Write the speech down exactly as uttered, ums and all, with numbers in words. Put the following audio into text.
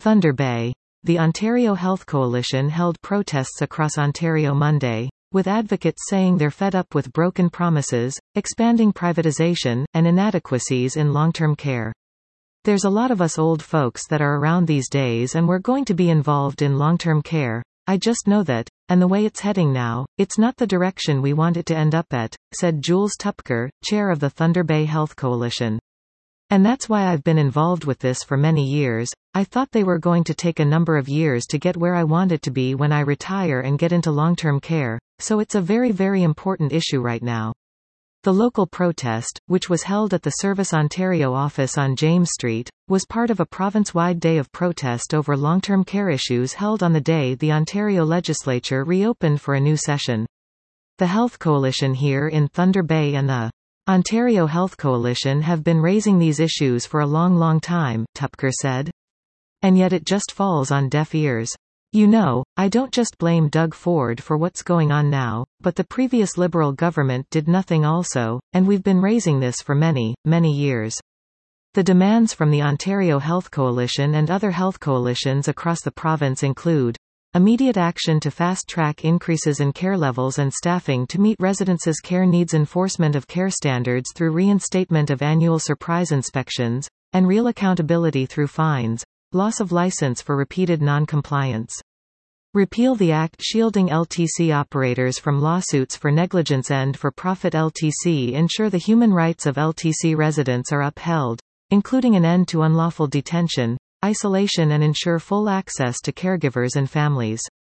Thunder Bay. The Ontario Health Coalition held protests across Ontario Monday, with advocates saying they're fed up with broken promises, expanding privatization, and inadequacies in long-term care. There's a lot of us old folks that are around these days and we're going to be involved in long-term care. I just know that, and the way it's heading now, it's not the direction we want it to end up at, said Jules Tupker, chair of the Thunder Bay Health Coalition. And that's why I've been involved with this for many years. I thought they were going to take a number of years to get where I wanted to be when I retire and get into long-term care, so it's a very very important issue right now. The local protest, which was held at the Service Ontario office on James Street, was part of a province-wide day of protest over long-term care issues held on the day the Ontario legislature reopened for a new session. The Health Coalition here in Thunder Bay and the Ontario Health Coalition have been raising these issues for a long long time, Tupker said. And yet it just falls on deaf ears. You know, I don't just blame Doug Ford for what's going on now, but the previous Liberal government did nothing also, and we've been raising this for many, many years. The demands from the Ontario Health Coalition and other health coalitions across the province include immediate action to fast-track increases in care levels and staffing to meet residents' care needs, enforcement of care standards through reinstatement of annual surprise inspections, and real accountability through fines, loss of license for repeated non-compliance. Repeal the act shielding L T C operators from lawsuits for negligence and for profit L T C ensure the human rights of L T C residents are upheld, including an end to unlawful detention, isolation and ensure full access to caregivers and families.